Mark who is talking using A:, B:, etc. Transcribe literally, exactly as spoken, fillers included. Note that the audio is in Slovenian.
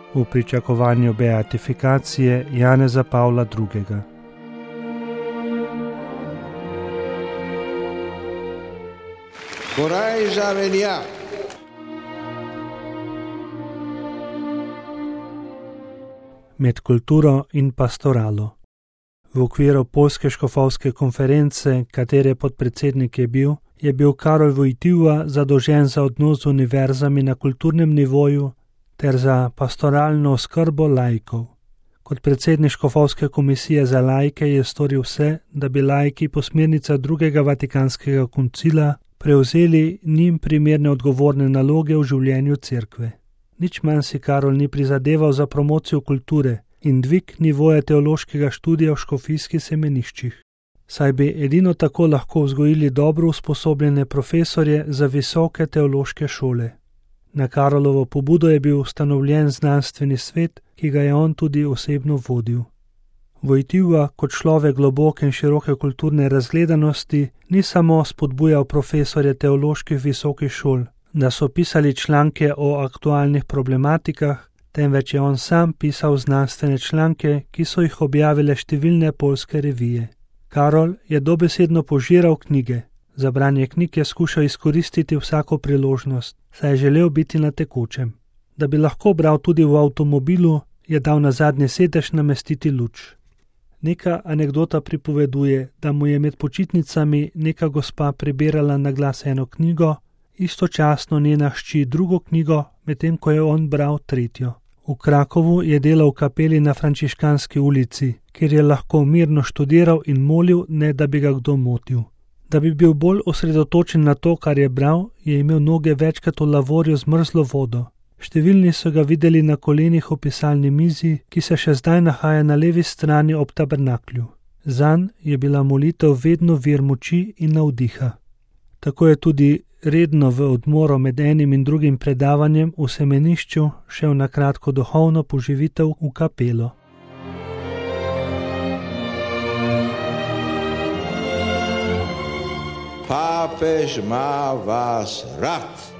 A: v pričakovanju beatifikacije Janeza Pavla drugega.
B: Coraggio venia.
A: Med kulturo in pastoralo. V okviru Poljske škofovske konference, katere podpredsednik je bil, je bil Karol Wojtyła zadolžen za odnos z univerzami na kulturnem nivoju ter za pastoralno oskrbo laikov. Kot predsednik škofovske komisije za laike je storil vse, da bi laiki po smernicah drugega vatikanskega koncila prevzeli njim primerne odgovorne naloge v življenju cerkve. Nič manj si Karol ni prizadeval za promocijo kulture in dvig nivoja teološkega študija v škofijskih semeniščih, saj bi edino tako lahko vzgojili dobro usposobljene profesorje za visoke teološke šole. Na Karolovo pobudo je bil ustanovljen znanstveni svet, ki ga je on tudi osebno vodil. Wojtyła, kot človek globoke in široke kulturne razgledanosti, ni samo spodbujal profesorje teoloških visokih šol, da so pisali članke o aktualnih problematikah, temveč je on sam pisal znanstvene članke, ki so jih objavile številne poljske revije. Karol je dobesedno požiral knjige. Za branje knjig je skušal izkoristiti vsako priložnost, saj je želel biti na tekočem. Da bi lahko bral tudi v avtomobilu, je dal na zadnji sedež namestiti luč. Neka anekdota pripoveduje, da mu je med počitnicami neka gospa prebirala na glas eno knjigo, istočasno njena hči drugo knjigo, medtem ko je on bral tretjo. V Krakovu je delal v kapeli na Frančiškanski ulici, kjer je lahko mirno študiral in molil, ne da bi ga kdo motil. Da bi bil bolj osredotočen na to, kar je bral, je imel noge večkrat v lavorju z mrzlo vodo. Številni so ga videli na kolenih v pisalni mizi, ki se še zdaj nahaja na levi strani ob tabernaklju. Zanj je bila molitev vedno vir moči in navdiha. Tako je tudi redno v odmoru med enim in drugim predavanjem v semenišču šel na kratko duhovno poživitev v kapelo.
B: Papež ima vas rad.